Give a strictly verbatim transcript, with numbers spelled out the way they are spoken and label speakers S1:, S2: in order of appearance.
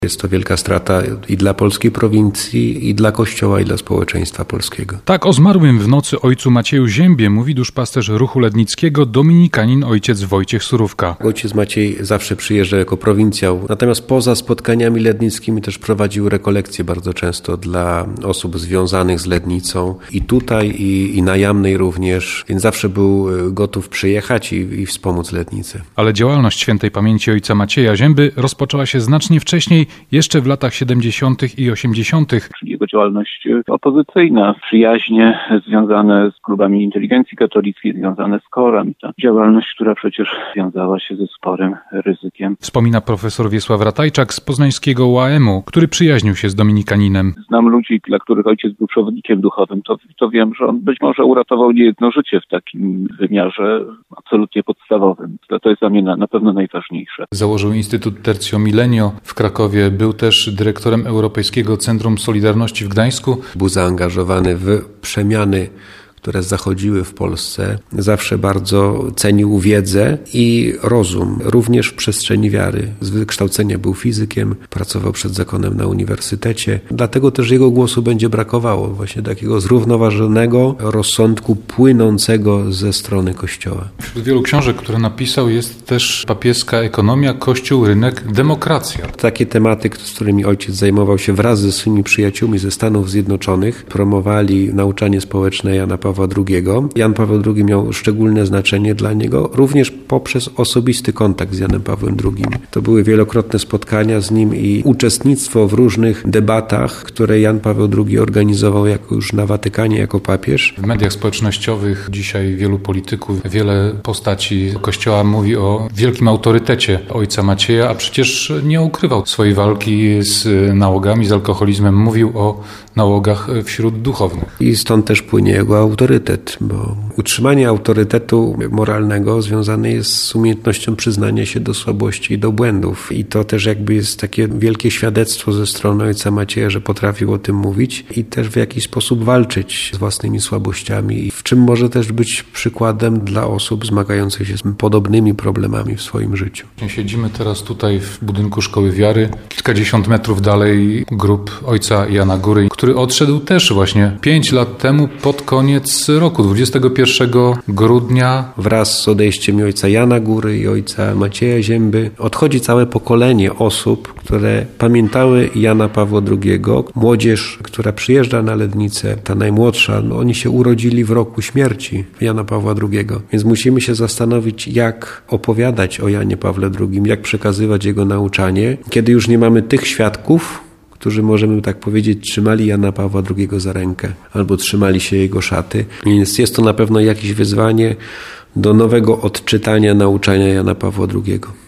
S1: Jest to wielka strata i dla polskiej prowincji, i dla Kościoła, i dla społeczeństwa polskiego.
S2: Tak o zmarłym w nocy ojcu Macieju Ziębie mówi duszpasterz Ruchu Lednickiego, dominikanin ojciec Wojciech Surówka.
S1: Ojciec Maciej zawsze przyjeżdżał jako prowincjał, natomiast poza spotkaniami lednickimi też prowadził rekolekcje bardzo często dla osób związanych z Lednicą i tutaj, i, i na Jamnej również, więc zawsze był gotów przyjechać i, i wspomóc Lednicę.
S2: Ale działalność świętej pamięci ojca Macieja Zięby rozpoczęła się znacznie wcześniej, jeszcze w latach siedemdziesiątych i osiemdziesiątych.
S3: Czyli jego działalność opozycyjna, przyjaźnie związane z klubami inteligencji katolickiej, związane z Korem. Ta działalność, która przecież wiązała się ze sporym ryzykiem.
S2: Wspomina profesor Wiesław Ratajczak z poznańskiego U A M-u, który przyjaźnił się z dominikaninem.
S3: Znam ludzi, dla których ojciec był przewodnikiem duchowym. To, to wiem, że on być może uratował niejedno życie w takim wymiarze absolutnie podstawowym. To, to jest dla mnie na, na pewno najważniejsze.
S2: Założył Instytut Tertio Millennio w Krakowie. Był też dyrektorem Europejskiego Centrum Solidarności w Gdańsku.
S1: Był zaangażowany w przemiany, które zachodziły w Polsce. Zawsze bardzo cenił wiedzę i rozum, również w przestrzeni wiary. Z wykształcenia był fizykiem, pracował przed zakonem na uniwersytecie. Dlatego też jego głosu będzie brakowało, właśnie takiego zrównoważonego rozsądku płynącego ze strony Kościoła.
S2: Wśród wielu książek, które napisał, jest też Papieska ekonomia, Kościół, rynek, demokracja.
S1: Takie tematy, z którymi ojciec zajmował się wraz ze swoimi przyjaciółmi ze Stanów Zjednoczonych, promowali nauczanie społeczne Jana Pawła drugiego. Jan Paweł drugi miał szczególne znaczenie dla niego, również poprzez osobisty kontakt z Janem Pawłem drugim. To były wielokrotne spotkania z nim i uczestnictwo w różnych debatach, które Jan Paweł drugi organizował jako już na Watykanie, jako papież.
S2: W mediach społecznościowych dzisiaj wielu polityków, wiele postaci Kościoła mówi o wielkim autorytecie ojca Macieja, a przecież nie ukrywał swojej walki z nałogami, z alkoholizmem. Mówił o nałogach wśród duchownych.
S1: I stąd też płynie jego autorytet, bo utrzymanie autorytetu moralnego związane jest z umiejętnością przyznania się do słabości i do błędów. I to też jakby jest takie wielkie świadectwo ze strony ojca Macieja, że potrafił o tym mówić i też w jakiś sposób walczyć z własnymi słabościami, w czym może też być przykładem dla osób zmagających się z podobnymi problemami w swoim życiu.
S2: Siedzimy teraz tutaj w budynku Szkoły Wiary. Kilkadziesiąt metrów dalej grób ojca Jana Góry, który odszedł też właśnie pięć lat temu pod koniec roku, dwudziestego pierwszego grudnia.
S1: Wraz z odejściem ojca Jana Góry i ojca Macieja Zięby odchodzi całe pokolenie osób, które pamiętały Jana Pawła drugiego. Młodzież, która przyjeżdża na Lednicę, ta najmłodsza, no oni się urodzili w roku śmierci Jana Pawła drugiego. Więc musimy się zastanowić, jak opowiadać o Janie Pawle drugim, jak przekazywać jego nauczanie, kiedy już nie mamy tych świadków, którzy, możemy tak powiedzieć, trzymali Jana Pawła drugiego za rękę albo trzymali się jego szaty. Więc jest to na pewno jakieś wyzwanie do nowego odczytania nauczania Jana Pawła drugiego.